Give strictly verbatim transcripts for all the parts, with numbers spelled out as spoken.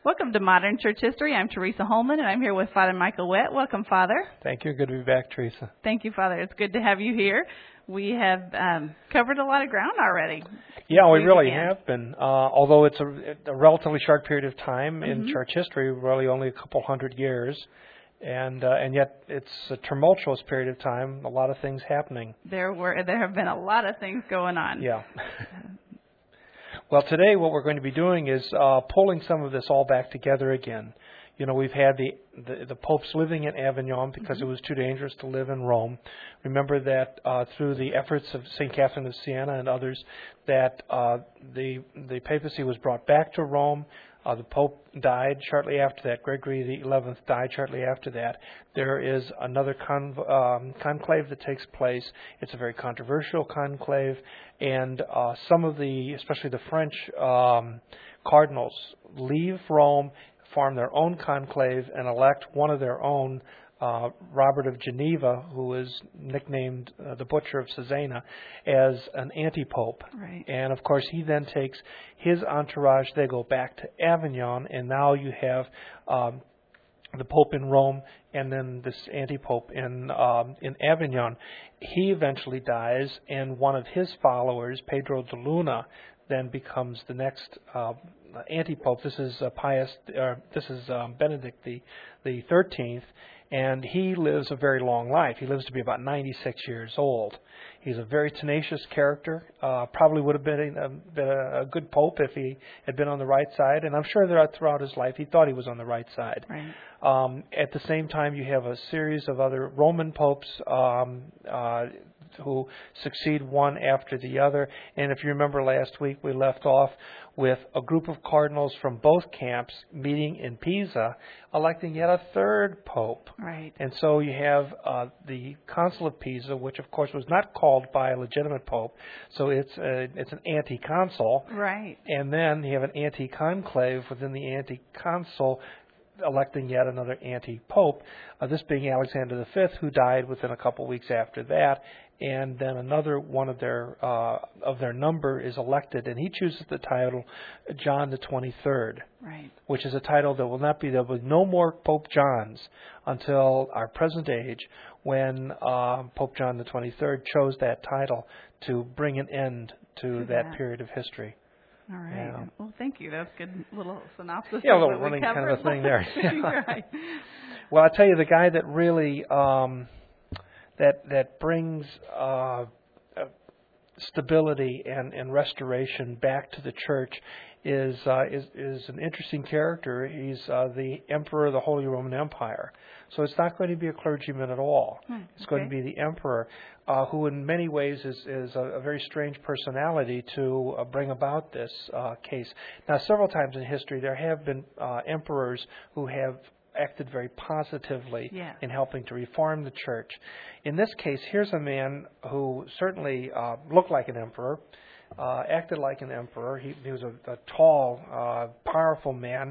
Welcome to Modern Church History. I'm Teresa Holman, and I'm here with Father Michael Wett. Welcome, Father. Thank you. Good to be back, Teresa. Thank you, Father. It's good to have you here. We have um, covered a lot of ground already. Yeah, we, we really began. have been. Uh, although it's a, a relatively short period of time in Mm-hmm. church history, really only a couple hundred years, and uh, and yet it's a tumultuous period of time. A lot of things happening. There were there have been a lot of things going on. Yeah. Well, today what we're going to be doing is uh, pulling some of this all back together again. You know, we've had the, the, the popes living in Avignon because mm-hmm. it was too dangerous to live in Rome. Remember that uh, through the efforts of Saint Catherine of Siena and others, that uh, the the papacy was brought back to Rome. Uh, the Pope died shortly after that. Gregory the eleventh died shortly after that. There is another con- um, conclave that takes place. It's a very controversial conclave, and uh, some of the, especially the French um, cardinals, leave Rome, form their own conclave, and elect one of their own, uh, Robert of Geneva, who is nicknamed uh, the Butcher of Cesena, as an anti-pope. Right. And, of course, he then takes his entourage. They go back to Avignon, and now you have um, the Pope in Rome and then this anti-pope in um, in Avignon. He eventually dies, and one of his followers, Pedro de Luna, then becomes the next uh, anti-pope. This is uh, Pius. Uh, this is um, Benedict the the thirteenth, and he lives a very long life. He lives to be about ninety-six years old. He's a very tenacious character. Uh, probably would have been a, been a good pope if he had been on the right side. And I'm sure that throughout his life he thought he was on the right side. Right. Um, at the same time, you have a series of other Roman popes um, uh, who succeed one after the other. And if you remember last week, we left off with a group of cardinals from both camps meeting in Pisa, electing yet a third pope. Right. And so you have uh, the Council of Pisa, which of course was not called by a legitimate pope, so it's a, it's an anti-consul. Right. And then you have an anti-conclave within the anti-consul, electing yet another anti-pope, uh, this being Alexander the Fifth, who died within a couple weeks after that, and then another one of their uh, of their number is elected, and he chooses the title John the twenty-third, right. which is a title that will not be, there will be no more Pope Johns until our present age, when uh, Pope John the twenty-third chose that title to bring an end to, to that, that period of history. All right. Yeah. Well, thank you. That's a good little synopsis. Yeah, a of little what we running kind of a covered. thing there. Right. Well, I tell you, the guy that really um, that that brings uh, uh, stability and, and restoration back to the church is uh, is is an interesting character. He's uh, the Emperor of the Holy Roman Empire. So it's not going to be a clergyman at all. Hmm, it's okay. going to be the Emperor, uh, who in many ways is, is a, a very strange personality to uh, bring about this uh, case. Now, several times in history, there have been uh, emperors who have acted very positively yeah. in helping to reform the church. In this case, here's a man who certainly uh, looked like an emperor, uh, acted like an emperor. He, he was a, a tall, uh, powerful man,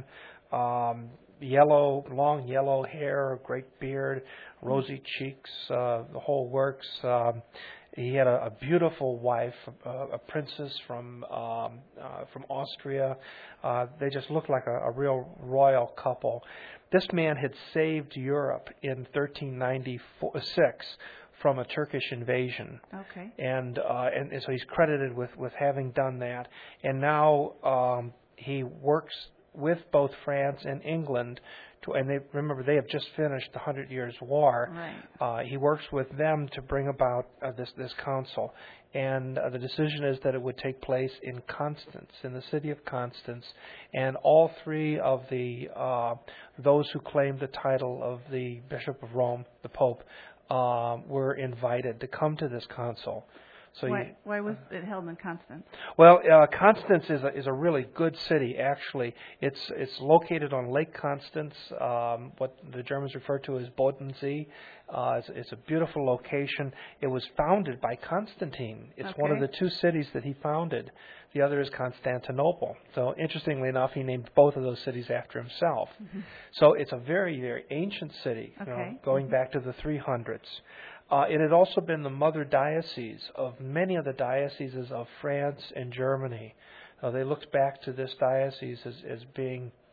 um, yellow, long yellow hair, great beard, rosy cheeks, uh, the whole works. Um, he had a, a beautiful wife, a, a princess from um, uh, from Austria. Uh, they just looked like a, a real royal couple. This man had saved Europe in thirteen ninety-six from a Turkish invasion. Okay. And, uh, and and so he's credited with, with having done that. And now um, he works with both France and England, to, and they remember they have just finished the Hundred Years' War. Right. Uh, he works with them to bring about uh, this this council, and uh, the decision is that it would take place in Constance, in the city of Constance, and all three of the uh, those who claimed the title of the Bishop of Rome, the Pope, uh, were invited to come to this council. So why, you, why was it held in Constance? Well, uh, Constance is a, is a really good city, actually. It's it's located on Lake Constance, um, what the Germans refer to as Bodensee. Uh, it's, it's a beautiful location. It was founded by Constantine. It's okay. one of the two cities that he founded. The other is Constantinople. So interestingly enough, he named both of those cities after himself. Mm-hmm. So it's a very, very ancient city, okay. you know, going mm-hmm. back to the three hundreds. Uh, it had also been the mother diocese of many of the dioceses of France and Germany. Uh, they looked back to this diocese as, as being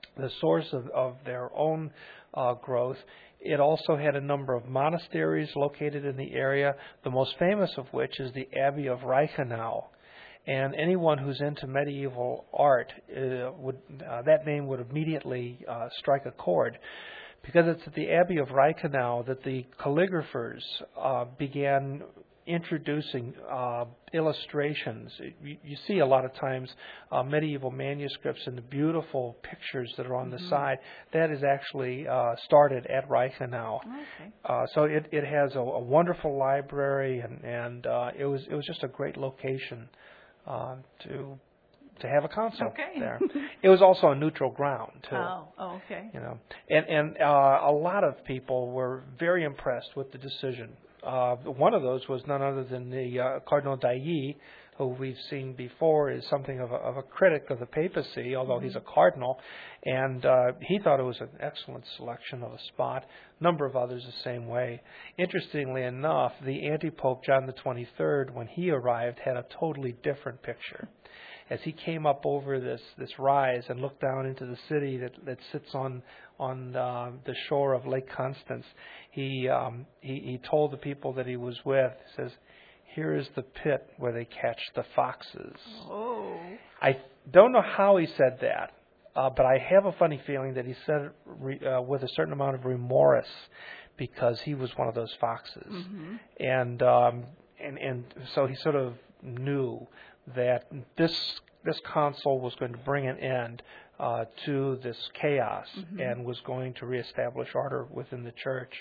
the source of, of their own uh, growth. It also had a number of monasteries located in the area, the most famous of which is the Abbey of Reichenau. And anyone who's into medieval art, uh, would uh, that name would immediately uh, strike a chord, because it's at the Abbey of Reichenau that the calligraphers uh, began introducing uh, illustrations. You, you see a lot of times uh, medieval manuscripts and the beautiful pictures that are on mm-hmm. the side. That is actually uh, started at Reichenau. Okay. Uh, so it, it has a, a wonderful library, and, and uh, it was it was just a great location uh, to to have a console okay. there. It was also a neutral ground too. Oh, oh okay. You know, and and uh, a lot of people were very impressed with the decision. Uh, one of those was none other than the uh, Cardinal d'Ailly, who we've seen before is something of a, of a critic of the papacy, although mm-hmm. he's a cardinal, and uh, he thought it was an excellent selection of a spot. A number of others the same way. Interestingly enough, the anti-pope John the twenty-third, when he arrived, had a totally different picture. As he came up over this, this rise and looked down into the city that, that sits on on uh, the shore of Lake Constance, he, um, he he told the people that he was with, he says, "Here is the pit where they catch the foxes." Oh. I don't know how he said that, uh, but I have a funny feeling that he said it re, uh, with a certain amount of remorse, because he was one of those foxes, mm-hmm. and um, and and so he sort of knew that this this council was going to bring an end uh, to this chaos mm-hmm. and was going to reestablish order within the church.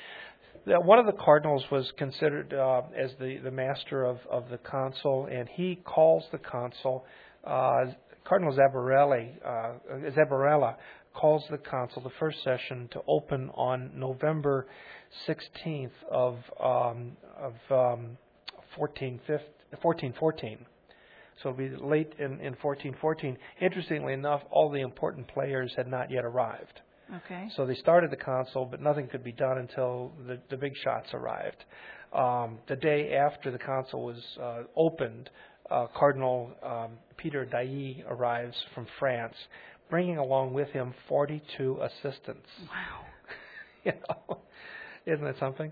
That one of the cardinals was considered uh, as the, the master of, of the council, and he calls the council, uh, Cardinal Zabarelli, uh, Zabarella calls the council, the first session, to open on November sixteenth of, um, of um, fourteen fourteen. So it'll be late in, in fourteen fourteen. Interestingly enough, all the important players had not yet arrived. Okay. So they started the council, but nothing could be done until the, the big shots arrived. Um, the day after the council was uh, opened, uh, Cardinal um, Peter d'Ailly arrives from France, bringing along with him forty-two assistants. Wow. You know, isn't that something?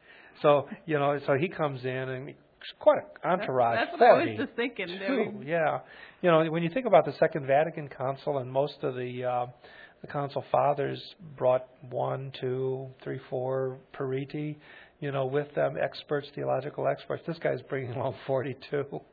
So, you know, so he comes in and it's quite an entourage. That's, that's what forty, I was just thinking. Two, yeah. You know, when you think about the Second Vatican Council, and most of the uh, the Council Fathers brought one, two, three, four periti, you know, with them, experts, theological experts. This guy's bringing along forty-two.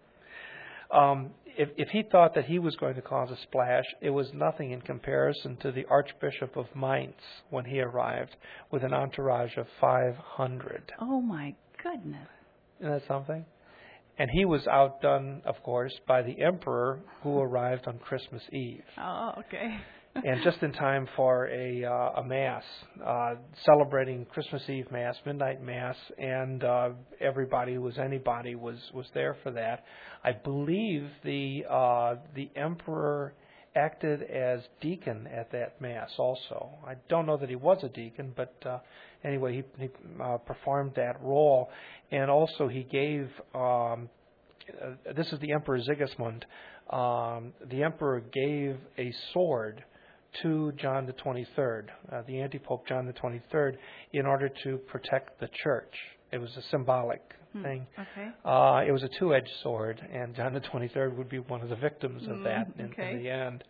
Um, if, if he thought that he was going to cause a splash, it was nothing in comparison to the Archbishop of Mainz when he arrived with an entourage of five hundred. Oh, my goodness. Isn't that something? And he was outdone, of course, by the emperor, who arrived on Christmas Eve. Oh, okay. And just in time for a uh, a mass, uh, celebrating Christmas Eve Mass, midnight Mass, and uh, everybody who was anybody was, was there for that. I believe the uh, the emperor acted as deacon at that Mass also. I don't know that he was a deacon, but uh, anyway, he, he uh, performed that role. And also he gave, um, uh, this is the Emperor Sigismund, um, the emperor gave a sword to John the twenty-third, uh, the anti-pope John the twenty-third, in order to protect the church. It was a symbolic hmm. thing. Okay. Uh, it was a two-edged sword, and John the twenty-third would be one of the victims of that mm, in, okay. in the end.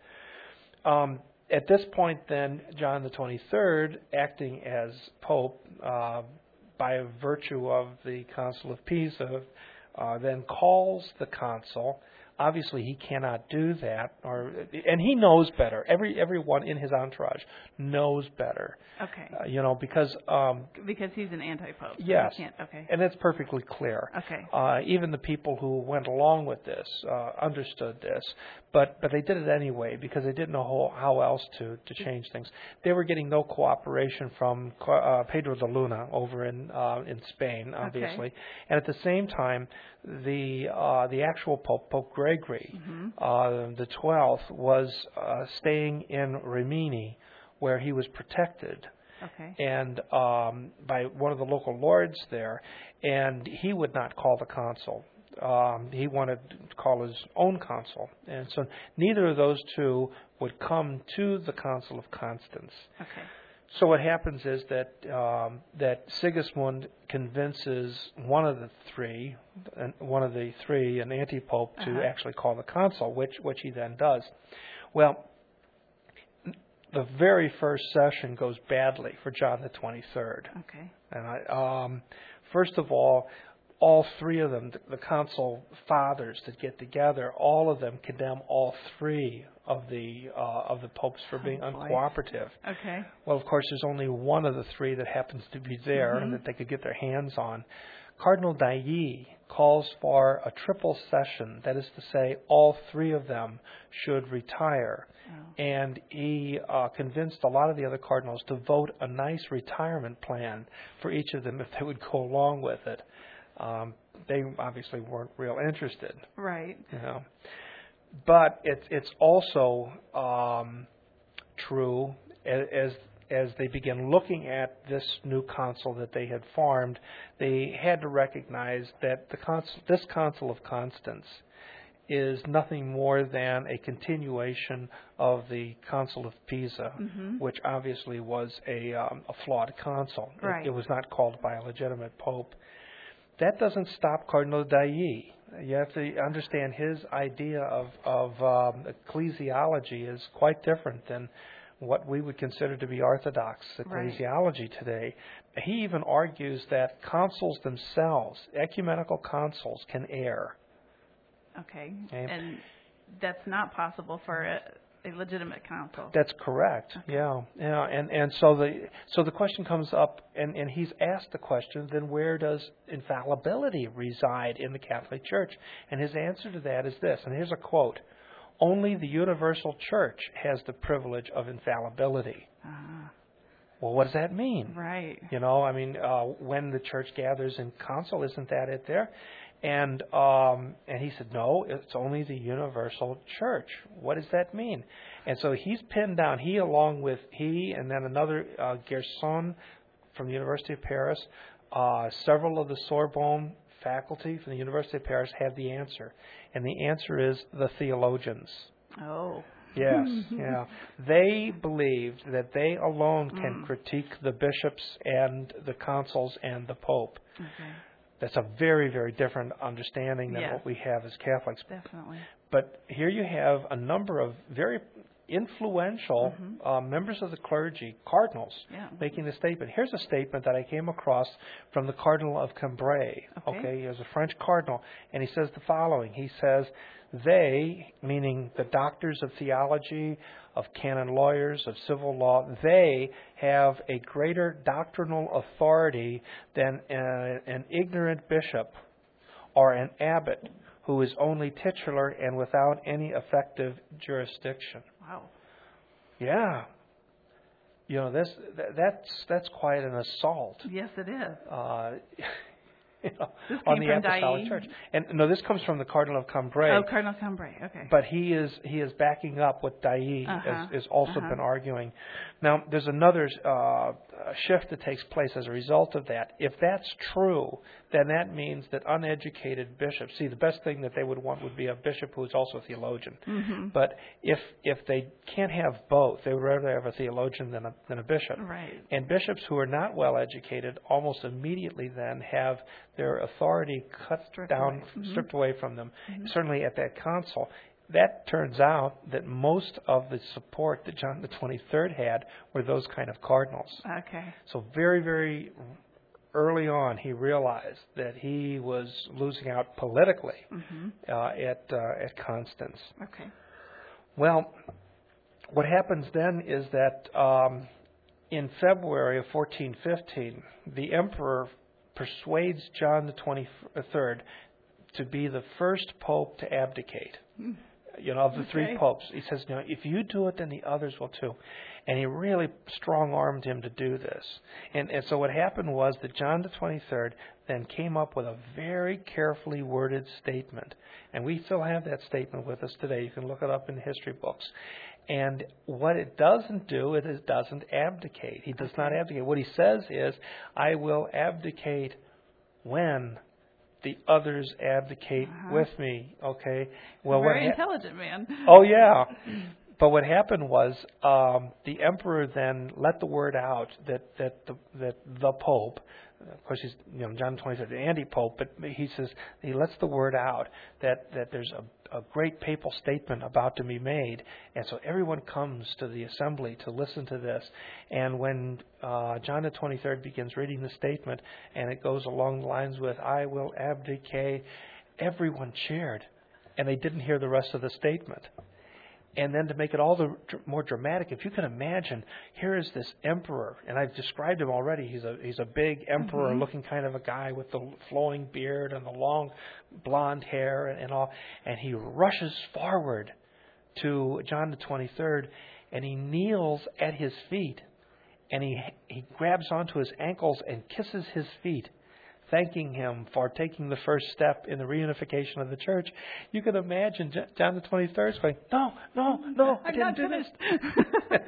Um, at this point, then, John the twenty-third, acting as pope uh, by virtue of the Council of Pisa, uh, then calls the council. Obviously, he cannot do that, or and he knows better. Every everyone in his entourage knows better. Okay. Uh, you know, because um, because he's an anti-pope. So yes, he can't, okay. and it's perfectly clear. Okay. Uh, even the people who went along with this uh, understood this, but but they did it anyway because they didn't know how, how else to, to change things. They were getting no cooperation from uh, Pedro de Luna over in uh, in Spain, obviously, okay. and at the same time, the uh, the actual Pope, Pope Gregory, mm-hmm. uh, the twelfth, was uh, staying in Rimini, where he was protected. Okay. And um, by one of the local lords there, and he would not call the council. um, he wanted to call his own council. And so neither of those two would come to the Council of Constance. Okay. So what happens is that um, that Sigismund convinces one of the three, one of the three, an anti-pope, to Uh-huh. actually call the council, which which he then does. Well, the very first session goes badly for John the twenty-third. Okay. And I, um, first of all, all three of them, the, the council fathers that get together, all of them condemn all three of the uh, of the popes for being Oh, boy. uncooperative. Okay. Well, of course, there's only one of the three that happens to be there Mm-hmm. and that they could get their hands on. Cardinal Dailly calls for a triple session. That is to say, all three of them should retire. Oh. And he uh, convinced a lot of the other cardinals to vote a nice retirement plan for each of them if they would go along with it. Um, they obviously weren't real interested. Right. You know. But it's it's also um, true as as they begin looking at this new council that they had formed, they had to recognize that the council, this Council of Constance is nothing more than a continuation of the Council of Pisa, Mm-hmm. which obviously was a, um, a flawed council. Right. It, it was not called by a legitimate pope. That doesn't stop Cardinal Dailly. You have to understand his idea of, of um, ecclesiology is quite different than what we would consider to be orthodox ecclesiology right. today. He even argues that councils themselves, ecumenical councils, can err. Okay. Okay. And that's not possible for a, a legitimate council. That's correct. Okay. Yeah. Yeah. And and so the so the question comes up, and, and he's asked the question, then where does infallibility reside in the Catholic Church? And his answer to that is this, and here's a quote: "Only the universal church has the privilege of infallibility." Ah. Well, what does that mean? Right. You know, I mean, uh, when the church gathers in council, isn't that it there? And um, and he said, no, it's only the universal church. What does that mean? And so he's pinned down, he along with, he and then another, uh, Gerson from the University of Paris, uh, several of the Sorbonne faculty from the University of Paris have the answer. And the answer is the theologians. Oh. Yes, yeah. They believed that they alone can Mm. critique the bishops and the councils and the Pope. Okay. That's a very, very different understanding than Yes. what we have as Catholics. Definitely. But here you have a number of very influential Mhm. uh, members of the clergy, cardinals, Yeah. making the statement. Here's a statement that I came across from the Cardinal of Cambrai. Okay. Okay, he is a French cardinal, and he says the following. He says, they, meaning the doctors of theology, of canon lawyers, of civil law, they have a greater doctrinal authority than uh, an ignorant bishop or an abbot who is only titular and without any effective jurisdiction. Wow. Yeah. You know, this that, that's that's quite an assault. Yes, it is. Uh, you know, This on came the from Apostolic Dailly? Church. And no, this comes from the Cardinal of Cambrai. Oh, Cardinal Cambrai. Okay. But he is he is backing up what Dailly Uh-huh. has, has also Uh-huh. been arguing. Now, there's another uh, shift that takes place as a result of that. If that's true, then that means that uneducated bishops. See, the best thing that they would want would be a bishop who is also a theologian. Mm-hmm. But if if they can't have both, they would rather have a theologian than a than a bishop. Right. And bishops who are not well educated almost immediately then have their authority cut Stripped down, away. Mhm. stripped away from them. Mhm. Certainly at that council. That turns out that most of the support that John the twenty-third had were those kind of cardinals. Okay. So very, very early on, he realized that he was losing out politically Mm-hmm. uh, at uh, at Constance. Okay. Well, what happens then is that um, in February of fourteen fifteen, the emperor persuades John the twenty-third to be the first pope to abdicate. Mm. You know, of the three Okay. popes. He says, you know, if you do it, then the others will too. And he really strong-armed him to do this. And, and so what happened was that John the twenty-third then came up with a very carefully worded statement. And we still have that statement with us today. You can look it up in the history books. And what it doesn't do, it is doesn't abdicate. He does Okay. not abdicate. What he says is, I will abdicate when the others abdicate Uh-huh. with me. Okay. Well, very what ha- intelligent man. Oh yeah. But what happened was um, the emperor then let the word out that that the that the Pope, of course he's you know John the twenty-third, the anti-pope, but he says he lets the word out that that there's a a great papal statement about to be made, and so everyone comes to the assembly to listen to this. And when uh, John the twenty-third begins reading the statement, and it goes along the lines with "I will abdicate," everyone cheered, and they didn't hear the rest of the statement. And then to make it all the dr- more dramatic, if you can imagine, here is this emperor, and I've described him already. He's a he's a big emperor-looking kind of a guy with the flowing beard and the long blonde hair and, and all, and he rushes forward to John the twenty-third, and he kneels at his feet, and he he grabs onto his ankles and kisses his feet, thanking him for taking the first step in the reunification of the church. You can imagine John the twenty-third going, no, no, no, I I'm didn't not do finished. this.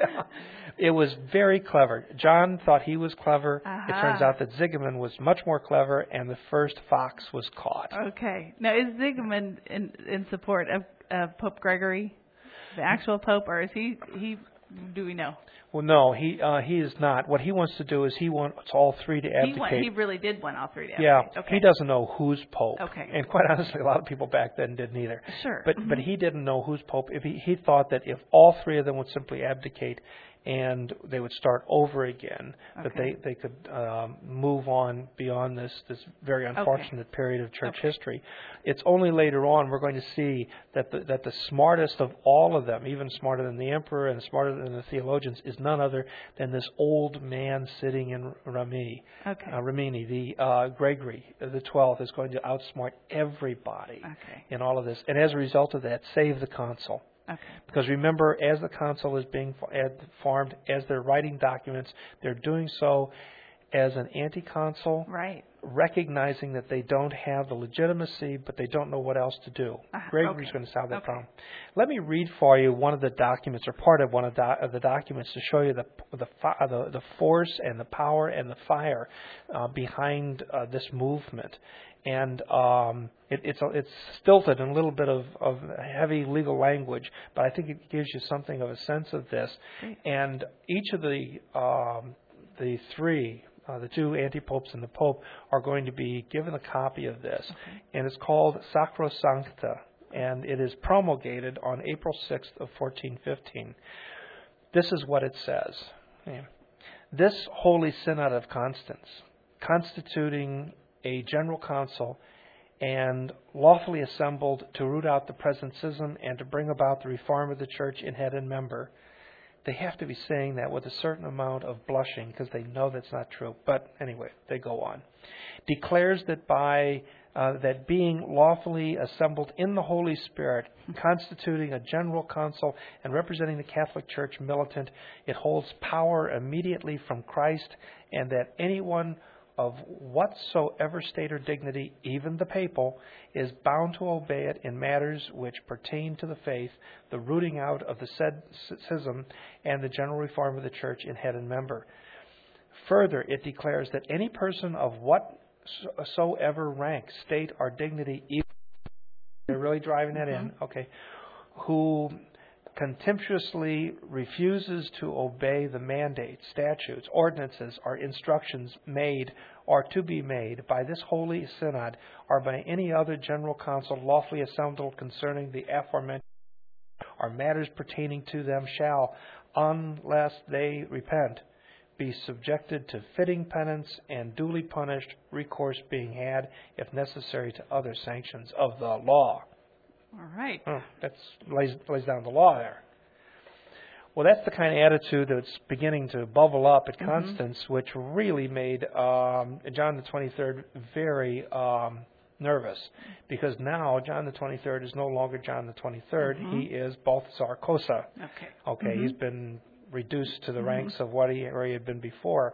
It was very clever. John thought he was clever. Uh-huh. It turns out that Sigismund was much more clever, and the first fox was caught. Okay. Now, is Sigismund in, in support of, of Pope Gregory, the actual Pope, or is he, he do we know? Well, no, he uh, he is not. What he wants to do is he wants all three to abdicate. He, want, he really did want all three to Yeah, abdicate. Okay. he doesn't know who's Pope. Okay. And quite honestly, a lot of people back then didn't either. Sure. But Mm-hmm. but he didn't know who's Pope. If he, he thought that if all three of them would simply abdicate and they would start over again, that Okay. they, they could um, move on beyond this, this very unfortunate Okay. period of church Okay. history. It's only later on we're going to see that the, that the smartest of all of them, even smarter than the emperor and smarter than the theologians, is none other than this old man sitting in Rimini. Okay. Uh, Rimini, the uh, Gregory the twelfth, is going to outsmart everybody Okay. in all of this, and as a result of that, save the council. Okay. Because remember, as the council is being formed, as they're writing documents, they're doing so as an anti-council, Right. recognizing that they don't have the legitimacy, but they don't know what else to do. Uh, Gregory's okay. going to solve that Okay. problem. Let me read for you one of the documents, or part of one of, do, of the documents, to show you the the, fi- the the force and the power and the fire uh, behind uh, this movement. And um, it, it's it's stilted in a little bit of, of heavy legal language, but I think it gives you something of a sense of this. Great. And each of the um, the three, uh, the two anti-popes and the Pope, are going to be given a copy of this, Okay. and it's called Sacrosancta, and it is promulgated on April sixth of fourteen fifteen. This is what it says. Yeah. This Holy Synod of Constance, constituting a general council and lawfully assembled to root out the present schism and to bring about the reform of the church in head and member. They have to be saying that with a certain amount of blushing because they know that's not true. But anyway, they go on. Declares that by uh, that being lawfully assembled in the Holy Spirit, constituting a general council and representing the Catholic Church militant, it holds power immediately from Christ, and that anyone of whatsoever state or dignity, even the papal, is bound to obey it in matters which pertain to the faith, the rooting out of the said schism, and the general reform of the church in head and member. Further, it declares that any person of whatsoever rank, state, or dignity, even they're really driving that Mm-hmm. in, okay, who contemptuously refuses to obey the mandates, statutes, ordinances, or instructions made or to be made by this Holy Synod or by any other general council lawfully assembled concerning the aforementioned or matters pertaining to them shall, unless they repent, be subjected to fitting penance and duly punished, recourse being had, if necessary, to other sanctions of the law. All right. Oh, that lays, lays down the law there. Well, that's the kind of attitude that's beginning to bubble up at Mm-hmm. Constance, which really made um, John the twenty-third very um, nervous, because now John the twenty-third is no longer John the twenty-third. Mm-hmm. He is Balthasar Cosa. Okay. Okay, Mm-hmm. he's been reduced to the Mm-hmm. ranks of what he, where he had been before.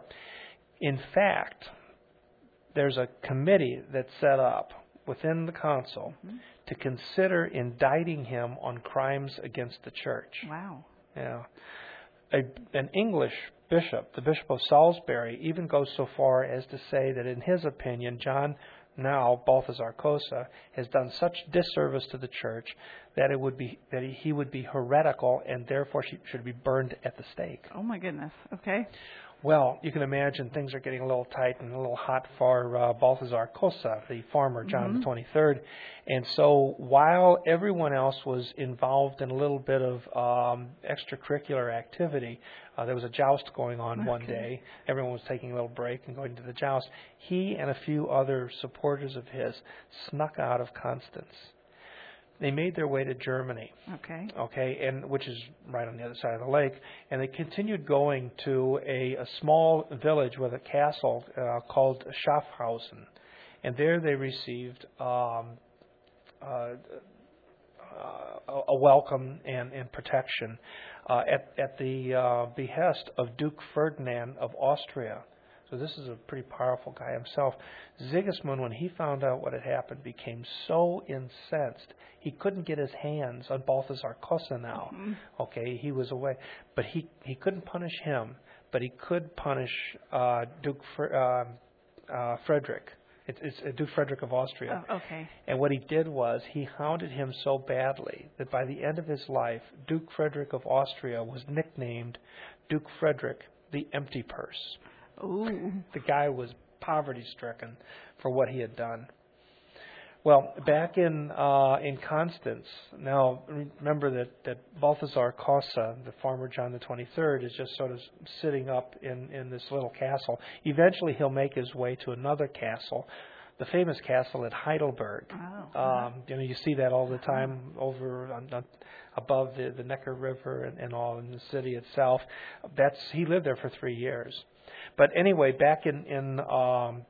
In fact, there's a committee that's set up within the council Mm-hmm. to consider indicting him on crimes against the church. Wow. Yeah. A, an English bishop, the Bishop of Salisbury, even goes so far as to say that in his opinion, John now Balthazar Kosa, has done such disservice to the church that it would be that he, he would be heretical and therefore she should be burned at the stake. Oh my goodness. Okay. Well, you can imagine things are getting a little tight and a little hot for uh, Balthazar Kosa, the farmer, John Mm-hmm. the twenty-third. And so while everyone else was involved in a little bit of um, extracurricular activity, uh, there was a joust going on one Okay. day. Everyone was taking a little break and going to the joust. He and a few other supporters of his snuck out of Constance. They made their way to Germany. Okay. Okay, and which is right on the other side of the lake, and they continued going to a, a small village with a castle uh, called Schaffhausen, and there they received um, uh, uh, a welcome and, and protection uh, at, at the uh, behest of Duke Ferdinand of Austria. So this is a pretty powerful guy himself. Sigismund, when he found out what had happened, became so incensed he couldn't get his hands on Balthazar Kosa now. Mm-hmm. Okay, he was away, but he he couldn't punish him, but he could punish uh, Duke Fr- uh, uh, Frederick. It's, it's uh, Duke Frederick of Austria. Oh, okay. And what he did was he hounded him so badly that by the end of his life, Duke Frederick of Austria was nicknamed Duke Frederick the Empty Purse. Ooh. The guy was poverty-stricken for what he had done. Well, back in uh, in Constance, now remember that, that Balthazar Kosa, the farmer John the twenty-third, is just sort of sitting up in, in this little castle. Eventually he'll make his way to another castle, the famous castle at Heidelberg. Oh. Um, you know, you see that all the time over on, on, above the, the Neckar River and, and all in the city itself. That's he lived there for three years. But anyway, back in in um,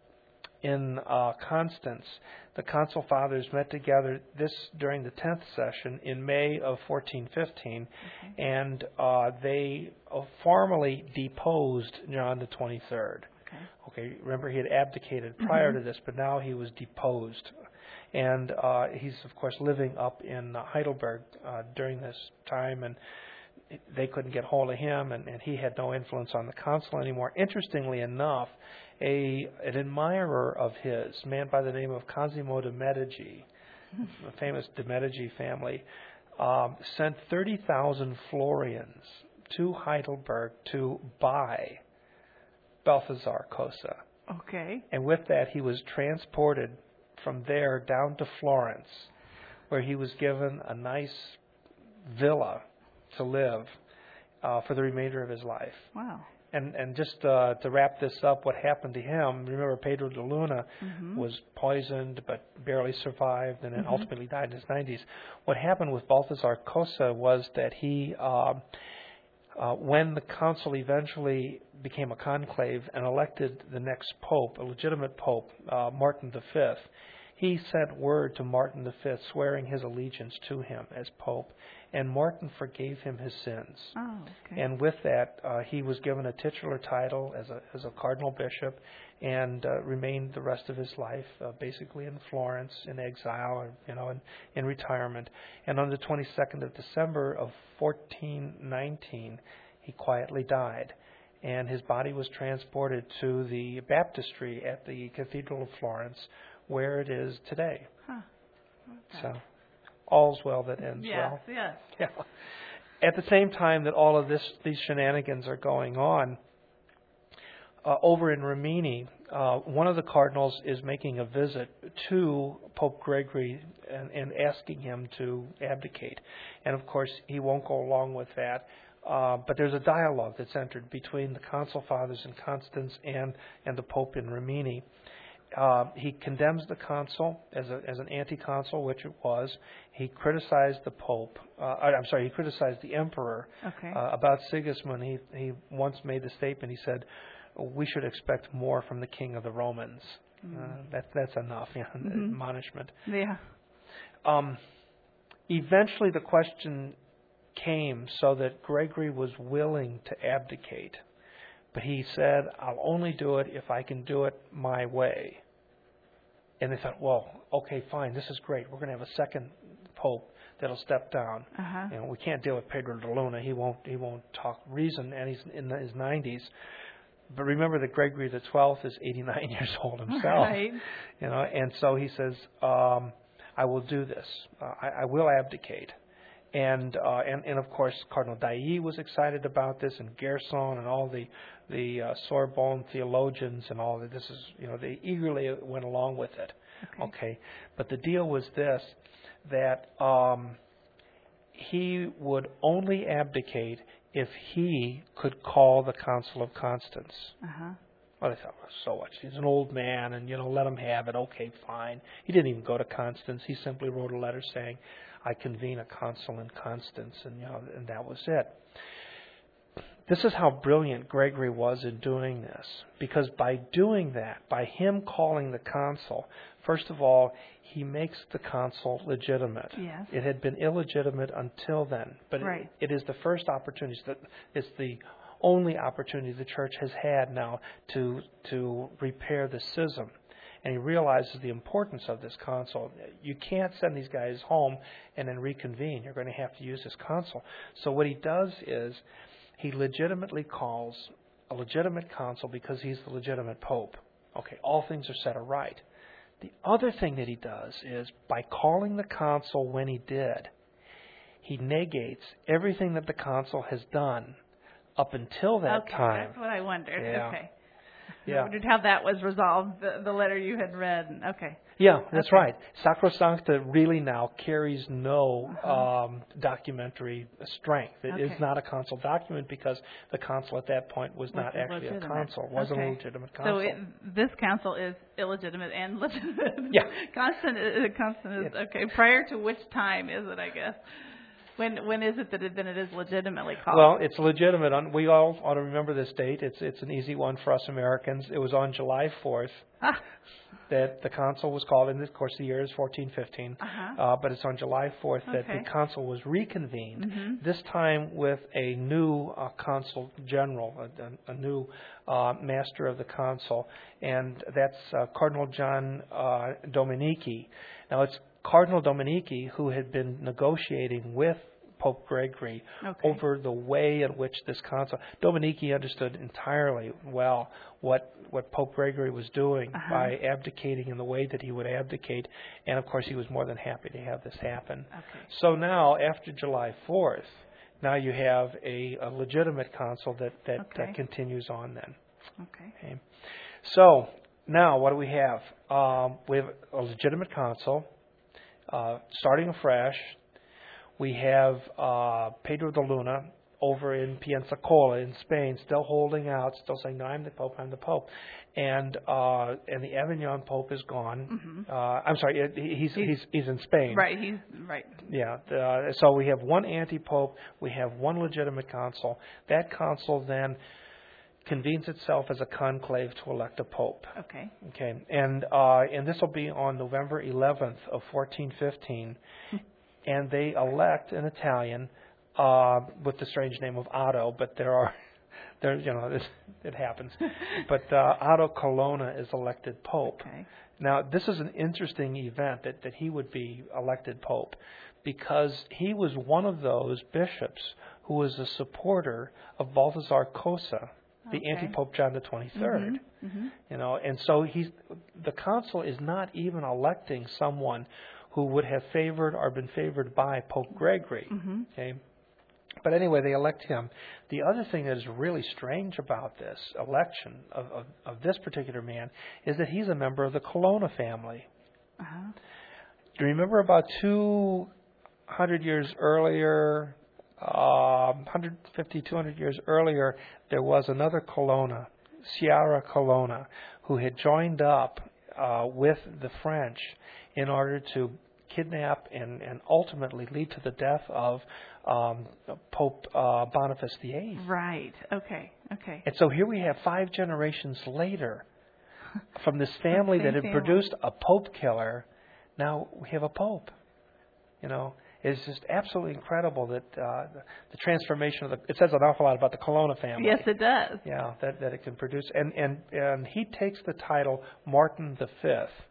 in uh, Constance, the Consul Fathers met together this during the tenth session in May of fourteen fifteen, Okay. and uh, they uh, formally deposed John the twenty-third. Okay. Okay, remember he had abdicated prior Mm-hmm. to this, but now he was deposed, and uh, he's of course living up in uh, Heidelberg uh, during this time, and they couldn't get hold of him, and, and he had no influence on the council anymore. Interestingly enough, a an admirer of his, a man by the name of Cosimo de Medici, the famous de Medici family, um, sent thirty thousand florians to Heidelberg to buy Balthazar Kosa. Okay. And with that, he was transported from there down to Florence, where he was given a nice villa to live uh, for the remainder of his life. Wow. And and just uh, to wrap this up, what happened to him, remember Pedro de Luna Mm-hmm. was poisoned but barely survived and then Mhm. ultimately died in his nineties. What happened with Balthazar Kosa was that he, uh, uh, when the council eventually became a conclave and elected the next pope, a legitimate pope, uh, Martin the Fifth, he sent word to Martin the Fifth swearing his allegiance to him as pope, and Martin forgave him his sins. Oh, okay. And with that, uh, he was given a titular title as a as a cardinal bishop, and uh, remained the rest of his life uh, basically in Florence in exile, or you know, in, in retirement. And on the twenty-second of December of fourteen nineteen, he quietly died, and his body was transported to the baptistry at the Cathedral of Florence, where it is today. Huh. Okay. So, all's well that ends Yes, well. yes. Yeah. At the same time that all of this, these shenanigans are going on, uh, over in Rimini, uh, one of the cardinals is making a visit to Pope Gregory and, and asking him to abdicate. And of course, he won't go along with that. Uh, but there's a dialogue that's entered between the Council Fathers in Constance and, and the Pope in Rimini. Uh, he condemns the consul as, a, as an anti-consul, which it was. He criticized the Pope. Uh, I'm sorry, he criticized the Emperor. Okay. Uh, about Sigismund, he, he once made the statement, he said, we should expect more from the King of the Romans. Mm. Uh, that, that's enough, yeah, Mhm. admonishment. Yeah. Um, eventually the question came so that Gregory was willing to abdicate. But he said, I'll only do it if I can do it my way. And they thought, well, okay, fine, this is great. We're going to have a second pope that'll step down. Uh-huh. You know, we can't deal with Pedro de Luna. He won't he won't talk reason, and he's in his nineties. But remember that Gregory the twelfth is eighty-nine years old himself. Right. You know, and so he says, um, I will do this. Uh, I, I will abdicate. And, uh, and and of course, Cardinal Dailly was excited about this, and Gerson, and all the the uh, Sorbonne theologians, and all that. This is, you know, they eagerly went along with it. Okay. Okay, but the deal was this: that um, he would only abdicate if he could call the Council of Constance. Uh-huh. Well, they thought, well, so what? He's an old man, and, you know, let him have it. Okay, fine. He didn't even go to Constance. He simply wrote a letter saying, I convene a council in Constance, and, you know, and that was it. This is how brilliant Gregory was in doing this, because by doing that, by him calling the council, first of all, he makes the council legitimate. Yes. It had been illegitimate until then, but Right. it, it is the first opportunity. It's the only opportunity the church has had now to to repair the schism. And he realizes the importance of this council. You can't send these guys home and then reconvene. You're going to have to use this council. So what he does is he legitimately calls a legitimate council because he's the legitimate pope. Okay, all things are set aright. The other thing that he does is by calling the council when he did, he negates everything that the council has done up until that okay, time. That's what I wondered. Yeah. Okay. Yeah. I wondered how that was resolved, the, the letter you had read. Okay. Yeah, that's Okay. right. Sacrosancta really now carries no Uh-huh. um, documentary strength. It is Okay. not a council document because the council at that point was not Wasn't actually a legitimate. council. It wasn't Okay. a legitimate council. So it, this council is illegitimate and legitimate. Yeah. Constant, uh, constant is, okay. Prior to which time is it, I guess? When when is it that it, then it is legitimately called? Well, it's legitimate. On, we all ought to remember this date. It's it's an easy one for us Americans. It was on July fourth ah. that the council was called. And of course, the year is fourteen fifteen. Uh-huh. Uh, but it's on July fourth that Okay. the council was reconvened. Mm-hmm. This time with a new uh, consul general, a, a, a new uh, master of the council, and that's uh, Cardinal John uh, Dominici. Now, it's Cardinal Dominici who had been negotiating with Pope Gregory Okay. over the way in which this council. Dominici understood entirely well what what Pope Gregory was doing Uh-huh. by abdicating in the way that he would abdicate, and of course he was more than happy to have this happen. Okay. So now, after July fourth, now you have a, a legitimate council that that, Okay. that continues on then. Okay. Okay. So now what do we have? Um, we have a legitimate council uh, starting afresh. We have uh, Pedro de Luna over in Pensacola in Spain, still holding out, still saying, "No, I'm the Pope. I'm the Pope," and uh, and the Avignon Pope is gone. Mm-hmm. Uh, I'm sorry, uh, he's he's he's in Spain. Right. He's right. Yeah. Uh, so we have one anti-pope. We have one legitimate council. That council then convenes itself as a conclave to elect a pope. Okay. Okay, and uh, and this will be on November eleventh of fourteen fifteen, and they elect an Italian uh, with the strange name of Otto, but there are, there you know, this, it happens. But uh, Otto Colonna is elected pope. Okay. Now, this is an interesting event that, that he would be elected pope, because he was one of those bishops who was a supporter of Balthasar Cosa, the Okay. anti-pope John the twenty-third. Mm-hmm. Mm-hmm. You know, and so he's the council is not even electing someone who would have favored or been favored by Pope Gregory. Mm-hmm. Okay, but anyway, they elect him. The other thing that is really strange about this election of, of, of this particular man is that he's a member of the Colonna family. Uh-huh. Do you remember about two hundred years earlier, um, one hundred fifty, two hundred years earlier, there was another Colonna, Sciarra Colonna, who had joined up uh, with the French in order to kidnap and, and ultimately lead to the death of um, Pope uh, Boniface the Eighth. Right. Okay. Okay. And so here we have five generations later, from this family Same that had family. produced a Pope killer, now we have a Pope. You know, it's just absolutely incredible that uh, the, the transformation of the. It says an awful lot about the Colonna family. Yes, it does. Yeah, that that it can produce, and and and he takes the title Martin the Fifth,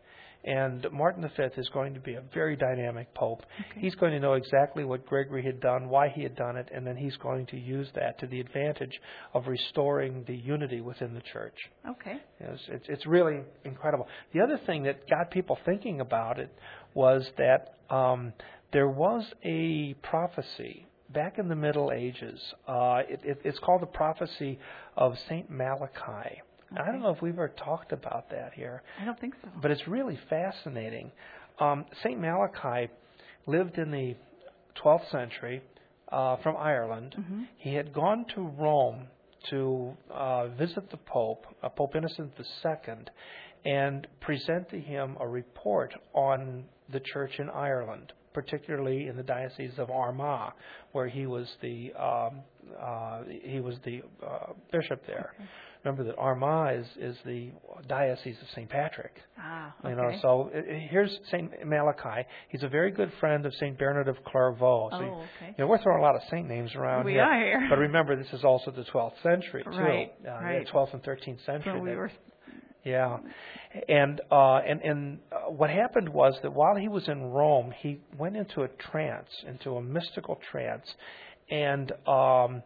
And Martin the Fifth is going to be a very dynamic pope. Okay. He's going to know exactly what Gregory had done, why he had done it, and then he's going to use that to the advantage of restoring the unity within the church. Okay. It's, it's, it's really incredible. The other thing that got people thinking about it was that um, there was a prophecy back in the Middle Ages. Uh, it, it, it's called the prophecy of Saint Malachi. Okay. I don't know if we've ever talked about that here. I don't think so. But it's really fascinating. Um, Saint Malachi lived in the twelfth century uh, from Ireland. Mm-hmm. He had gone to Rome to uh, visit the Pope, uh, Pope Innocent the Second, and present to him a report on the church in Ireland, particularly in the Diocese of Armagh, where he was the um, uh, he was the uh, bishop there. Okay. Remember that Armagh is, is the Diocese of Saint Patrick. Ah, okay. You know, so uh, here's Saint Malachi. He's a very good friend of Saint Bernard of Clairvaux. So, oh, you okay. know, we're throwing a lot of saint names around We here. are here. But remember, this is also the twelfth century, too. Right, Uh, right. Yeah, twelfth and thirteenth century. So we that- were. yeah, and uh, and and uh, what happened was that while he was in Rome, he went into a trance, into a mystical trance, and um,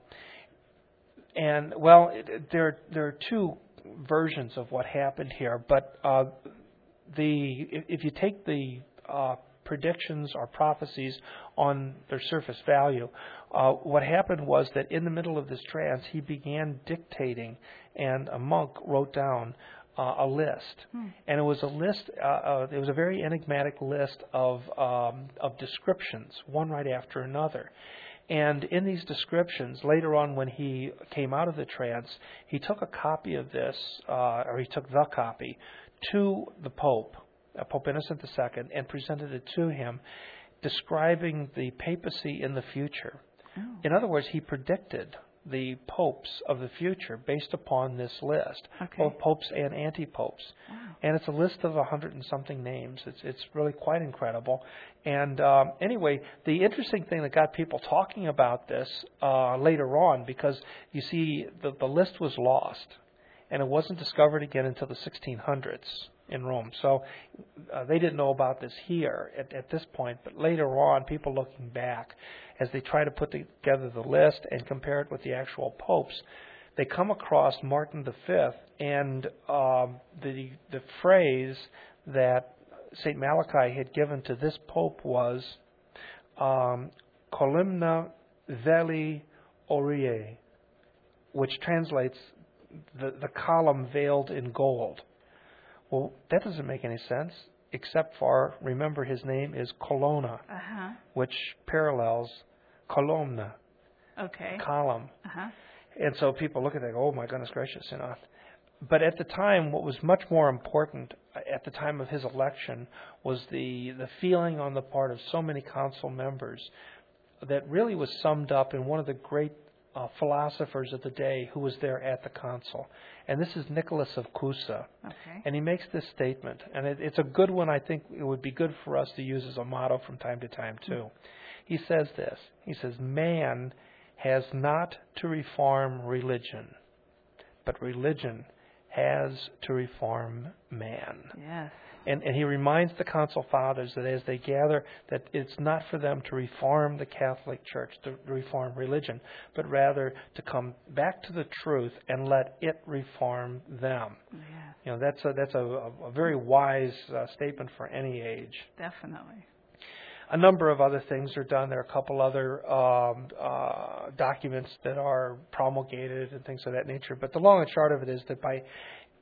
and well, it, there there are two versions of what happened here, but uh, the if, if you take the uh, predictions or prophecies on their surface value, uh, what happened was that in the middle of this trance, he began dictating, and a monk wrote down Uh, a list, Hmm. and it was a list. Uh, uh, it was a very enigmatic list of um, of descriptions, one right after another. And in these descriptions, later on, when he came out of the trance, he took a copy of this, uh, or he took the copy, to the Pope, uh, Pope Innocent the Second, and presented it to him, describing the papacy in the future. Oh. In other words, he predicted the popes of the future based upon this list, Okay. both popes and anti-popes. Wow. And it's a list of a hundred and something names. It's it's really quite incredible. And um, anyway, the interesting thing that got people talking about this uh, later on, because you see the, the list was lost, and it wasn't discovered again until the sixteen hundreds in Rome. So uh, they didn't know about this here at, at this point, but later on, people looking back, as they try to put together the list and compare it with the actual popes, they come across Martin the Fifth, and um, the the phrase that Saint Malachi had given to this pope was um, "Columna veli aureae," which translates the, the column veiled in gold. Well, that doesn't make any sense, except for, remember, his name is Colonna, Uh-huh. which parallels columna, Okay. column. Uh-huh. And so people look at that and go, oh my goodness gracious, you know. But at the time, what was much more important at the time of his election was the, the feeling on the part of so many council members that really was summed up in one of the great uh, philosophers of the day who was there at the council. And this is Nicholas of Cusa. Okay. And he makes this statement, and it, it's a good one. I think it would be good for us to use as a motto from time to time, too. He says this. He says, man has not to reform religion, but religion has to reform man. Yes. And, and he reminds the Council Fathers that as they gather, that it's not for them to reform the Catholic Church, to reform religion, but rather to come back to the truth and let it reform them. Yes. You know, that's a, that's a, a very wise uh, statement for any age. Definitely. A number of other things are done. There are a couple other um, uh, documents that are promulgated and things of that nature. But the long and short of it is that by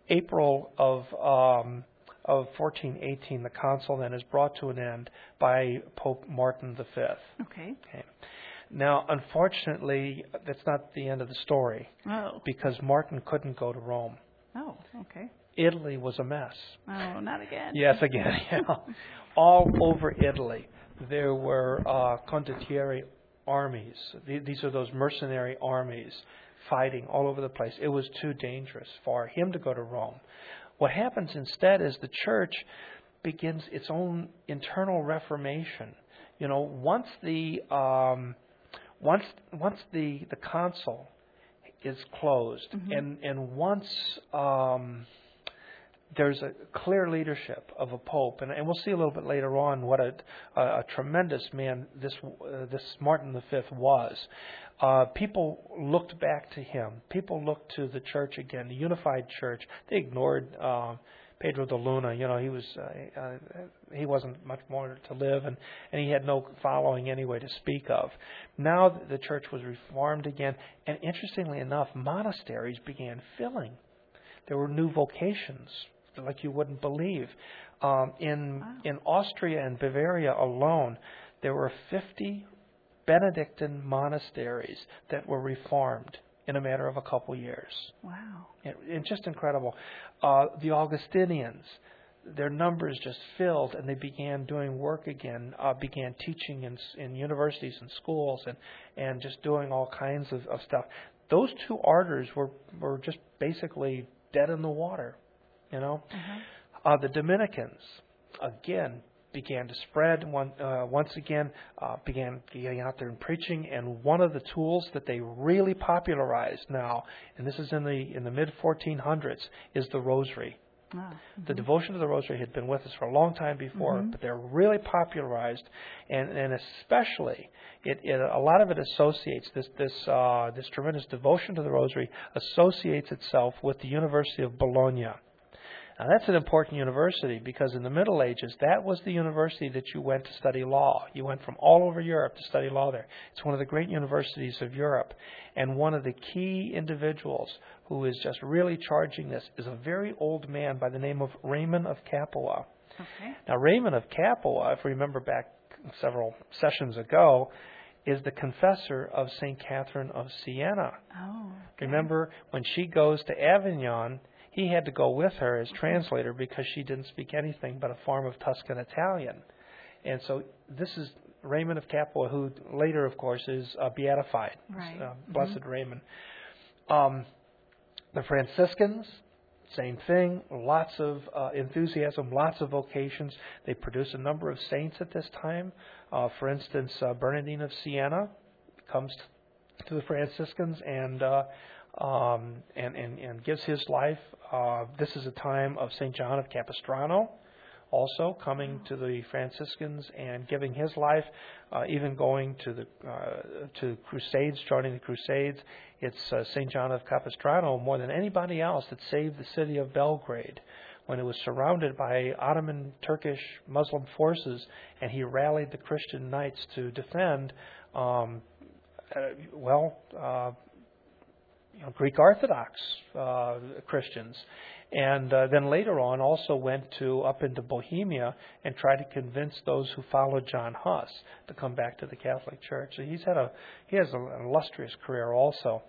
April of um, of fourteen eighteen, the council then is brought to an end by Pope Martin the Fifth. Okay. Okay. Now, unfortunately, that's not the end of the story, Oh. because Martin couldn't go to Rome. Oh, okay. Italy was a mess. Oh, not again. Yes, again, yeah. All over Italy, there were uh, condottieri armies. These are those mercenary armies fighting all over the place. It was too dangerous for him to go to Rome. What happens instead is the church begins its own internal reformation. You know, once the um, once once the the council is closed, Mm-hmm. and and once um, there's a clear leadership of a pope, and, and we'll see a little bit later on what a, a, a tremendous man this uh, this Martin the Fifth was. Uh, people looked back to him. People looked to the church again, the unified church. They ignored uh, Pedro de Luna. You know, he was uh, uh, he wasn't much more to live, and, and he had no following anyway to speak of. Now the church was reformed again, and interestingly enough, monasteries began filling. There were new vocations like you wouldn't believe. Um, in Wow. in Austria and Bavaria alone, there were fifty Benedictine monasteries that were reformed in a matter of a couple years. Wow. It, it's just incredible. Uh, the Augustinians, their numbers just filled, and they began doing work again, uh, began teaching in, in universities and schools, and, and just doing all kinds of, of stuff. Those two orders were, were just basically dead in the water, you know. Uh-huh. Uh, the Dominicans, again, began to spread one, uh, once again, uh, began getting out there and preaching. And one of the tools that they really popularized now, and this is in the in the mid fourteen hundreds, is the rosary. Oh, mm-hmm. The devotion to the rosary had been with us for a long time before, Mm-hmm. but they're really popularized, and, and especially it, it a lot of it associates this this uh, this tremendous devotion to the rosary associates itself with the University of Bologna. Now that's an important university because in the Middle Ages that was the university that you went to study law. You went from all over Europe to study law there. It's one of the great universities of Europe, and one of the key individuals who is just really charging this is a very old man by the name of Raymond of Capua. Okay. Now, Raymond of Capua, if we remember back several sessions ago, is the confessor of Saint Catherine of Siena. Oh. Okay. Remember, when she goes to Avignon, he had to go with her as translator because she didn't speak anything but a form of Tuscan Italian. And so this is Raymond of Capua, who later, of course, is uh, beatified. Right. Uh, blessed Mm-hmm. Raymond. Um, the Franciscans, same thing, lots of uh, enthusiasm, lots of vocations. They produce a number of saints at this time. Uh, for instance, uh, Bernardine of Siena comes to the Franciscans and, uh, um, and, and, and gives his life. Uh, this is a time of Saint John of Capistrano also coming to the Franciscans and giving his life, uh, even going to the uh, to crusades, joining the crusades. It's uh, Saint John of Capistrano more than anybody else that saved the city of Belgrade when it was surrounded by Ottoman, Turkish, Muslim forces, and he rallied the Christian knights to defend, um, uh, well, uh, you know, Greek Orthodox uh, Christians. And uh, then later on also went to up into Bohemia and tried to convince those who followed John Huss to come back to the Catholic Church. So he's had a he has an illustrious career also.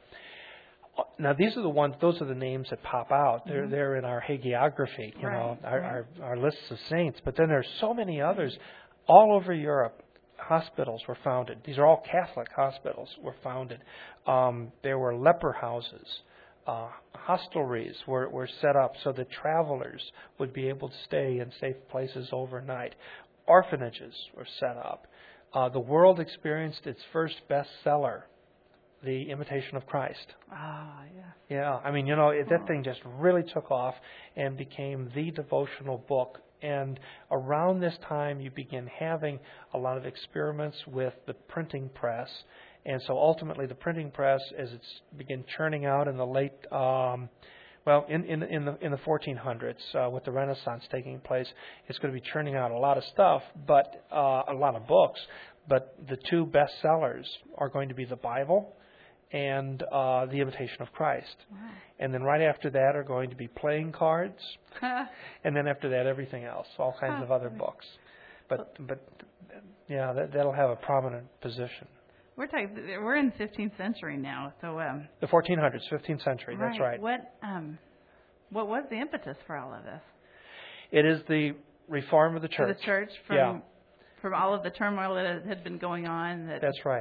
Now these are the ones; those are the names that pop out. They're Mm-hmm. they're in our hagiography, you Right, know, our, right. our our lists of saints. But then there's so many others all over Europe. Hospitals were founded. These are all Catholic hospitals were founded. Um, there were leper houses. Uh, hostelries were, were set up so that travelers would be able to stay in safe places overnight. Orphanages were set up. Uh, the world experienced its first bestseller, The Imitation of Christ. Ah, yeah. Yeah, I mean, you know, it, that thing just really took off and became the devotional book. And around this time, you begin having a lot of experiments with the printing press. And so ultimately, the printing press, as it's began churning out in the late, um, well, in in in the in the fourteen hundreds, uh, with the Renaissance taking place, it's going to be churning out a lot of stuff, but uh, a lot of books. But the two bestsellers are going to be the Bible and uh, The Imitation of Christ. Wow. And then right after that are going to be playing cards, and then after that, everything else, all kinds of other books. But but yeah, that that'll have a prominent position. We're talking. We're in the fifteenth century now, so um. The fourteen hundreds, fifteenth century. Right. That's right. What um, what was the impetus for all of this? It is the reform of the For church. the church, from Yeah. from all of the turmoil that had been going on. That That's right.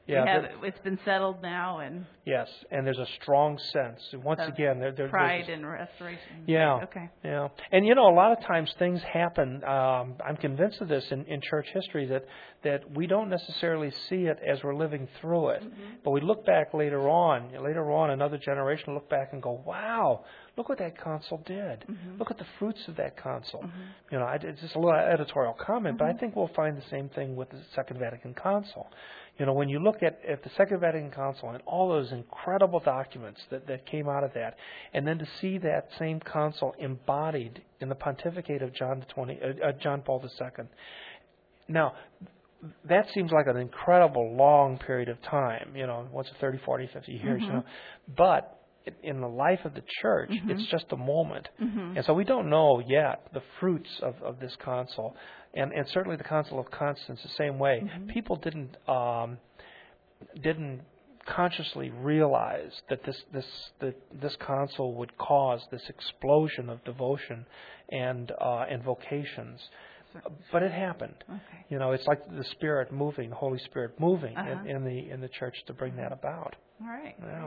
Yeah, we have, there- it's been settled now, and yes, and there's a strong sense. Once Of again, there, there, pride there's and restoration. Yeah. Okay. Yeah. And you know, a lot of times things happen. Um, I'm convinced of this in, in church history that, that we don't necessarily see it as we're living through it. Mm-hmm. But we look back later on, later on, another generation will look back and go, wow, look what that council did. Mm-hmm. Look at the fruits of that council. Mm-hmm. You know, I, it's just a little editorial comment, but I Mhm. think we'll find the same thing with the Second Vatican Council. You know, when you look at, at the Second Vatican Council and all those incredible documents that, that came out of that, and then to see that same council embodied in the pontificate of John the twenty, uh, uh, John Paul the Second. Now, that seems like an incredible long period of time, you know, once thirty, forty, fifty years, Mhm. you know. But in the life of the church, Mhm. it's just a moment. Mhm. And so we don't know yet the fruits of, of this council. And, and certainly the Council of Constance the same way. Mhm. People didn't um, didn't consciously realize that this this that this council would cause this explosion of devotion and uh, and vocations. But it happened. Okay. You know, it's like the Spirit moving, the Holy Spirit moving Uh-huh. in, in the in the church to bring that about. All right. Yeah.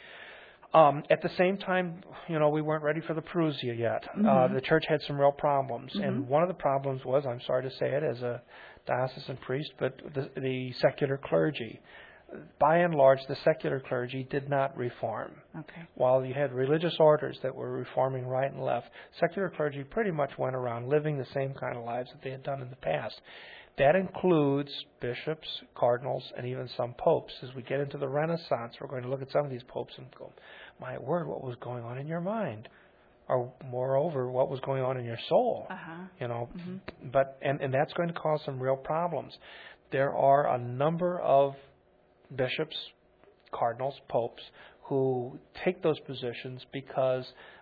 Um, at the same time, you know, we weren't ready for the Perusia yet. Uh, Mhm. the church had some real problems, Mhm. and one of the problems was, I'm sorry to say it as a diocesan priest, but the, the secular clergy. By and large, the secular clergy did not reform. Okay. While you had religious orders that were reforming right and left, secular clergy pretty much went around living the same kind of lives that they had done in the past. That includes bishops, cardinals, and even some popes. As we get into the Renaissance, we're going to look at some of these popes and go, my word, what was going on in your mind? Or moreover, what was going on in your soul? Uh-huh. You know, Mhm. but and, and that's going to cause some real problems. There are a number of bishops, cardinals, popes, who take those positions because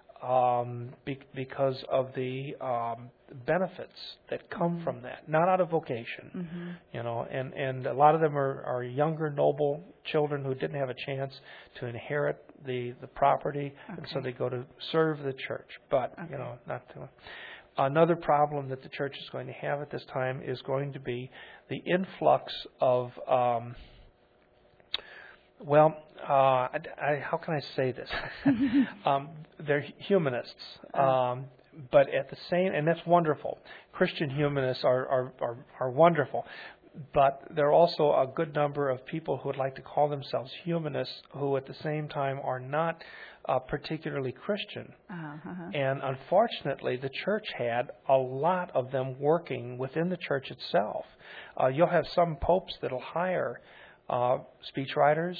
um, be, because of the um, benefits that come Mhm. from that, not out of vocation. Mhm. You know, and, and a lot of them are, are younger, noble children who didn't have a chance to inherit the, the property, and so Okay. they go to serve the church. But, Okay. you know, not to. Another problem that the church is going to have at this time is going to be the influx of um, Well, uh, I, I, how can I say this? um, they're humanists, um, but at the same, and that's wonderful. Christian humanists are, are, are, are wonderful, but there are also a good number of people who would like to call themselves humanists who at the same time are not uh, particularly Christian. Uh-huh. Uh-huh. And unfortunately, the church had a lot of them working within the church itself. Uh, you'll have some popes that'll hire uh, speechwriters,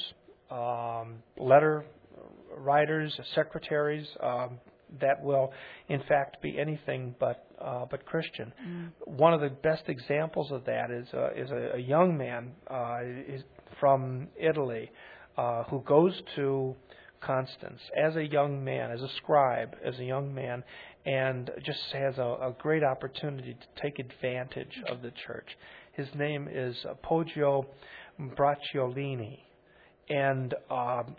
um, letter writers, secretaries um, that will, in fact, be anything but uh, but Christian. Mm. One of the best examples of that is uh, is a, a young man uh, is from Italy uh, who goes to Constance as a young man, as a scribe, as a young man, and just has a, a great opportunity to take advantage of the church. His name is Poggio Bracciolini, and um,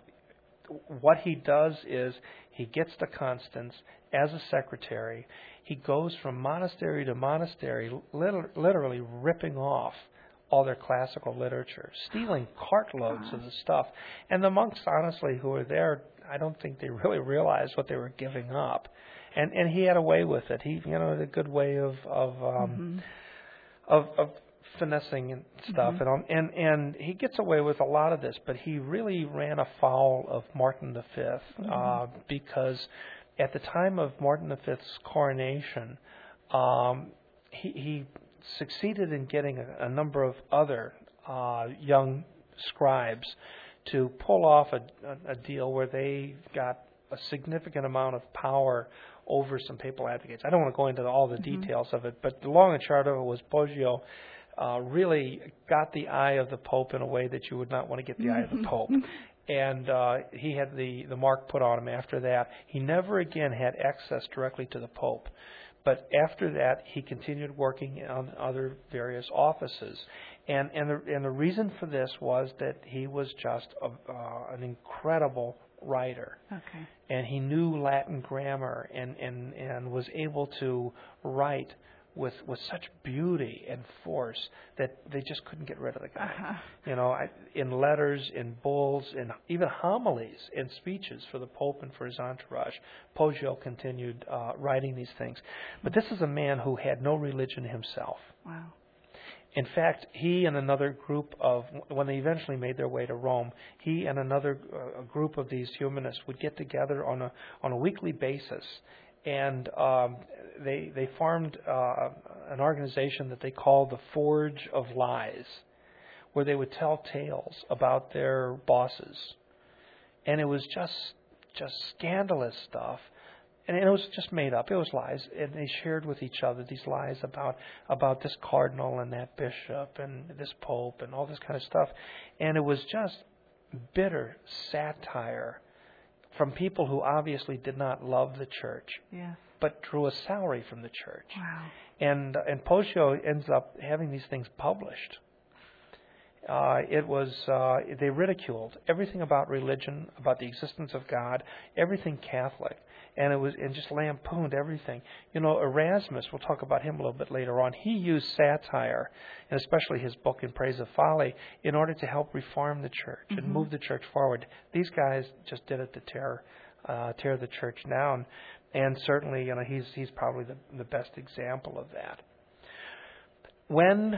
what he does is he gets to Constance as a secretary. He goes from monastery to monastery, liter- literally ripping off all their classical literature, stealing cartloads of the stuff. And the monks, honestly, who were there, I don't think they really realized what they were giving up. And and he had a way with it. He, you know, had a good way of of um, Mhm. of, of finessing and stuff. Mhm. And um, and and he gets away with a lot of this, but he really ran afoul of Martin the Fifth Mhm. uh, because at the time of Martin the Fifth's coronation, um, he, he succeeded in getting a, a number of other uh, young scribes to pull off a, a, a deal where they got a significant amount of power over some papal advocates. I don't want to go into all the Mhm. details of it, but the long and short of it was Poggio uh, really got the eye of the Pope in a way that you would not want to get the eye of the Pope. And uh, he had the, the mark put on him after that. He never again had access directly to the Pope. But after that, he continued working on other various offices. And and the, and the reason for this was that he was just a, uh, an incredible writer. Okay. And he knew Latin grammar and, and, and was able to write with with such beauty and force that they just couldn't get rid of the guy. Uh-huh. You know, I, in letters, in bulls, in even homilies, in speeches for the Pope and for his entourage, Poggio continued uh, writing these things. But this is a man who had no religion himself. Wow. In fact, he and another group of, when they eventually made their way to Rome, he and another uh, group of these humanists would get together on a on a weekly basis, and um, they they formed uh, an organization that they called the Forge of Lies, where they would tell tales about their bosses, and it was just just scandalous stuff. And it was just made up. It was lies, and they shared with each other these lies about about this cardinal and that bishop and this pope and all this kind of stuff. And it was just bitter satire from people who obviously did not love the church, Yes. but drew a salary from the church. Wow. And and Poggio ends up having these things published. Uh, it was uh, they ridiculed everything about religion, about the existence of God, everything Catholic. And it was and just lampooned everything. You know, Erasmus, we'll talk about him a little bit later on. He used satire, and especially his book In Praise of Folly, in order to help reform the church Mm-hmm. and move the church forward. These guys just did it to tear uh, tear the church down, and certainly, you know, he's he's probably the the best example of that. When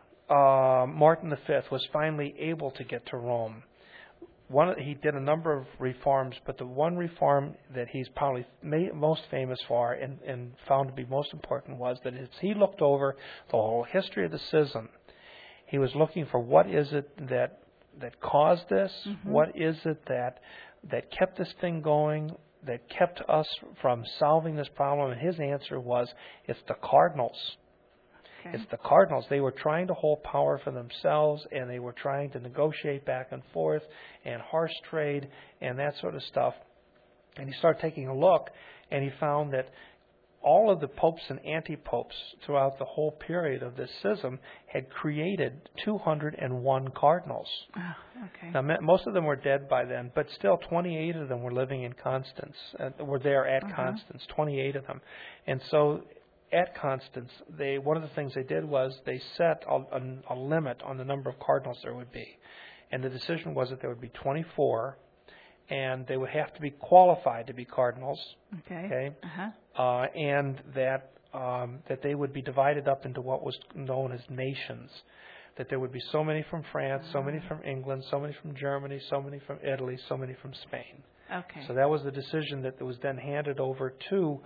uh, Martin the Fifth was finally able to get to Rome, One, he did a number of reforms, but the one reform that he's probably ma- most famous for and, and found to be most important was that as he looked over the whole history of the schism, he was looking for what is it that that caused this, Mm-hmm. what is it that that kept this thing going, that kept us from solving this problem, and his answer was, it's the cardinals. Okay. It's the cardinals. They were trying to hold power for themselves, and they were trying to negotiate back and forth and horse trade and that sort of stuff. And he started taking a look, and he found that all of the popes and anti-popes throughout the whole period of this schism had created two hundred one cardinals. Oh, okay. Now, most of them were dead by then, but still twenty-eight of them were living in Constance, uh, were there at Uh-huh. Constance, twenty-eight of them. And so at Constance, they one of the things they did was they set a, a, a limit on the number of cardinals there would be. And the decision was that there would be twenty-four, and they would have to be qualified to be cardinals, Okay. okay? Uh-huh. Uh, and that um, that they would be divided up into what was known as nations. That there would be so many from France, so many from England, so many from Germany, so many from Italy, so many from Spain. Okay. So that was the decision that was then handed over to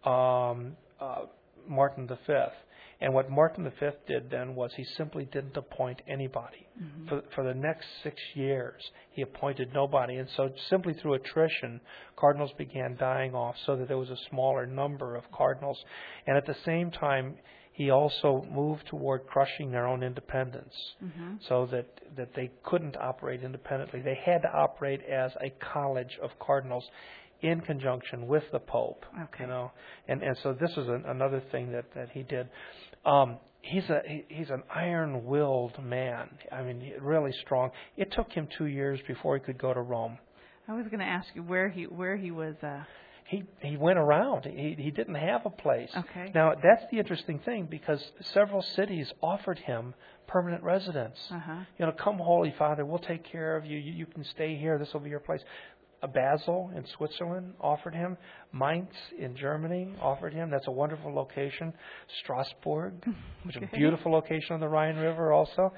um, uh, Martin the Fifth. And what Martin the Fifth did then was he simply didn't appoint anybody. Mm-hmm. For, for the next six years, he appointed nobody. And so simply through attrition, cardinals began dying off so that there was a smaller number of cardinals. And at the same time, he also moved toward crushing their own independence, Mm-hmm. so that, that they couldn't operate independently. They had to operate as a college of cardinals in conjunction with the Pope. Okay. You know, and and so this is an, another thing that, that he did. Um, he's a he, he's an iron-willed man. I mean, he- really strong. It took him two years before he could go to Rome. I was going to ask you where he where he was. Uh, He he went around. He he didn't have a place. Okay. Now that's the interesting thing, because several cities offered him permanent residence. uh-huh. You know, come, Holy Father, we'll take care of you. You, you can stay here. This will be your place. Uh, Basel in Switzerland offered him. Mainz in Germany offered him. That's a wonderful location. Strasbourg, which is a Okay. beautiful location on the Rhine River also.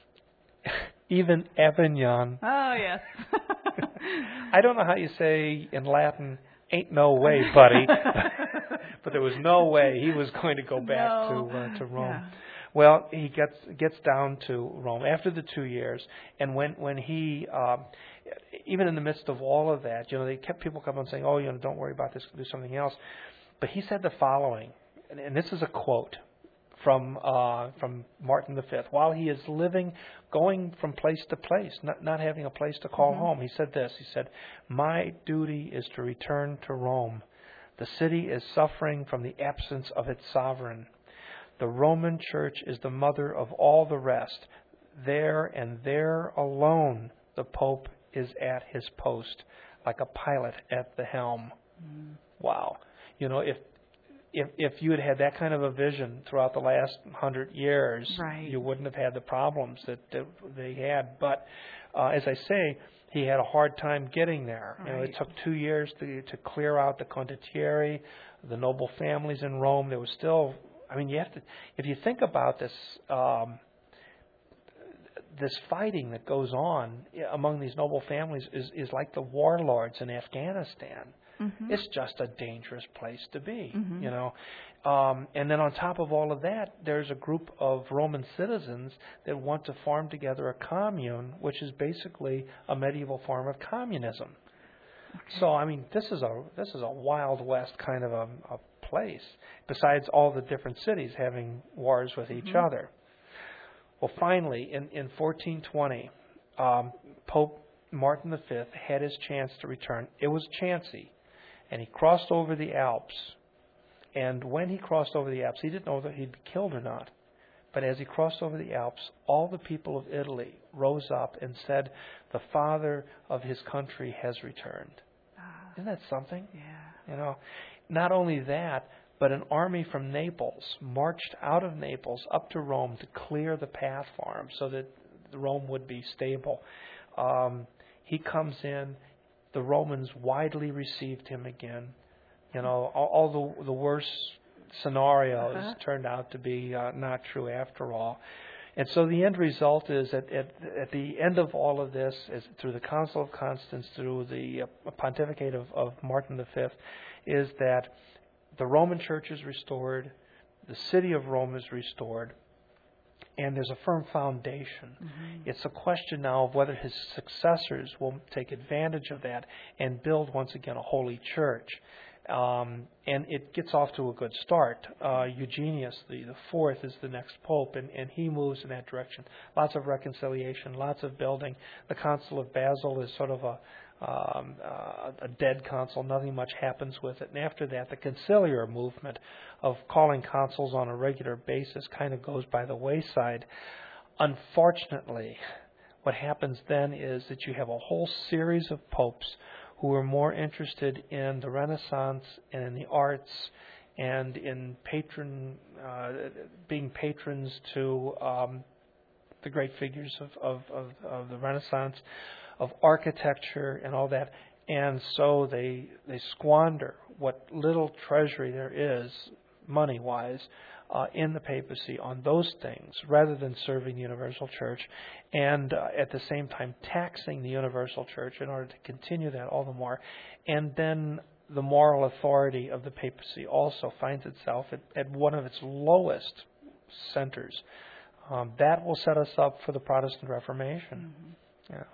Even Avignon. Oh yes. I don't know how you say in Latin, ain't no way, buddy. But there was no way he was going to go back No. to uh, to Rome. Yeah. Well, he gets gets down to Rome after the two years, and when when he, um, even in the midst of all of that, you know, they kept people coming and saying, "Oh, you know, don't worry about this, do something else." But he said the following, and, and this is a quote from uh, from Martin the Fifth. While he is living, going from place to place, not not having a place to call Mm-hmm. home, he said this. He said, "My duty is to return to Rome. The city is suffering from the absence of its sovereign. The Roman Church is the mother of all the rest. There and there alone the Pope is at his post, like a pilot at the helm." Mm. Wow. You know, if if if you had had that kind of a vision throughout the last hundred years, Right. you wouldn't have had the problems that, that they had. But uh, as I say, he had a hard time getting there. Right. You know, it took two years to to clear out the condottieri, the noble families in Rome. There was still, I mean, you have to, if you think about this, um, this fighting that goes on among these noble families is is like the warlords in Afghanistan. Mm-hmm. It's just a dangerous place to be, Mm-hmm. you know. Um, and then on top of all of that, there's a group of Roman citizens that want to form together a commune, which is basically a medieval form of communism. Okay. So, I mean, this is a this is a Wild West kind of a, a place. Besides all the different cities having wars with each Mm-hmm. other. Well, finally, in in fourteen twenty, um, Pope Martin the Fifth had his chance to return. It was chancy. And he crossed over the Alps. And when he crossed over the Alps, he didn't know that he'd be killed or not. But as he crossed over the Alps, all the people of Italy rose up and said, the father of his country has returned. Ah, Isn't that something? yeah. You know, not only that, but an army from Naples marched out of Naples up to Rome to clear the path for him so that Rome would be stable. Um, he comes in. The Romans widely received him again. You know, all, all the the worst scenarios Uh-huh. turned out to be uh, not true after all. And so the end result is that at, at the end of all of this, is through the Council of Constance, through the uh, pontificate of, of Martin the Fifth, is that the Roman Church is restored, the city of Rome is restored, and there's a firm foundation. Mm-hmm. It's a question now of whether his successors will take advantage of that and build once again a holy church. Um, and it gets off to a good start. Uh, Eugenius, the, the fourth, is the next pope, and, and he moves in that direction. Lots of reconciliation, lots of building. The Council of Basel is sort of a um, uh, a dead council. Nothing much happens with it. And after that, the conciliar movement of calling councils on a regular basis kind of goes by the wayside. Unfortunately, what happens then is that you have a whole series of popes who are more interested in the Renaissance and in the arts and in patron, uh, being patrons to um, the great figures of, of, of, of the Renaissance, of architecture and all that. And so they they squander what little treasury there is, money-wise, uh, in the papacy on those things, rather than serving the universal church, and uh, at the same time taxing the universal church in order to continue that all the more. And then the moral authority of the papacy also finds itself at, at one of its lowest centers. Um, that will set us up for the Protestant Reformation. Mm-hmm. Yeah.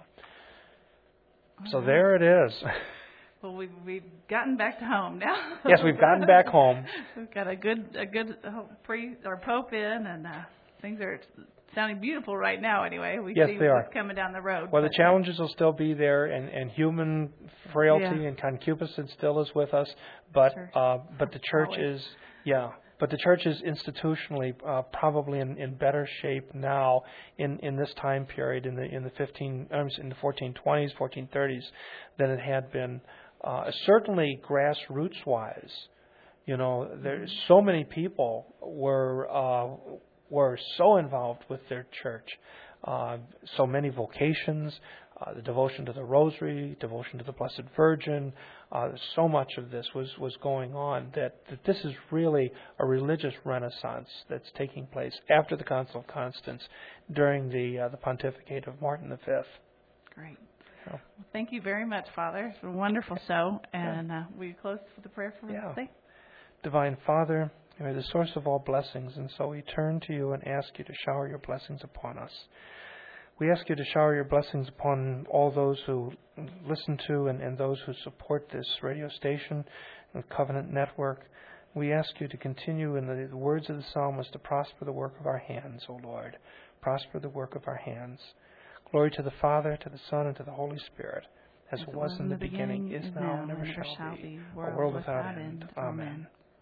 All So right. there it is. Well, we've we've gotten back to home now. Yes, we've gotten back home. We've got a good a good uh, priest or pope in, and uh, things are sounding beautiful right now. Anyway, we Yes, see they are. what's coming down the road. Well, the but, challenges will still be there, and, and human frailty Yeah. and concupiscence still is with us. But Sure. uh, but the church Always. is yeah. But the church is institutionally uh, probably in, in better shape now in, in this time period in the in the fifteen um, in the fourteen twenties, fourteen thirties than it had been. Uh, certainly grassroots wise, you know, there's so many people were uh, were so involved with their church, uh, so many vocations, uh, the devotion to the Rosary, devotion to the Blessed Virgin. Uh, so much of this was, was going on that, that this is really a religious renaissance that's taking place after the Council of Constance during the uh, the pontificate of Martin the Fifth. Great. So, Well, thank you very much, Father. It's a wonderful show, and uh, will you close with a prayer for Yeah. today? Divine Father, you are the source of all blessings, and so we turn to you and ask you to shower your blessings upon us. We ask you to shower your blessings upon all those who listen to and, and those who support this radio station and Covenant Network. We ask you to continue in the, the words of the psalmist to prosper the work of our hands, O Lord. Prosper the work of our hands. Glory to the Father, to the Son, and to the Holy Spirit, as, as it was in the beginning, beginning is now, and ever shall, shall be, be, world, a world without, without end. end. Amen. Amen.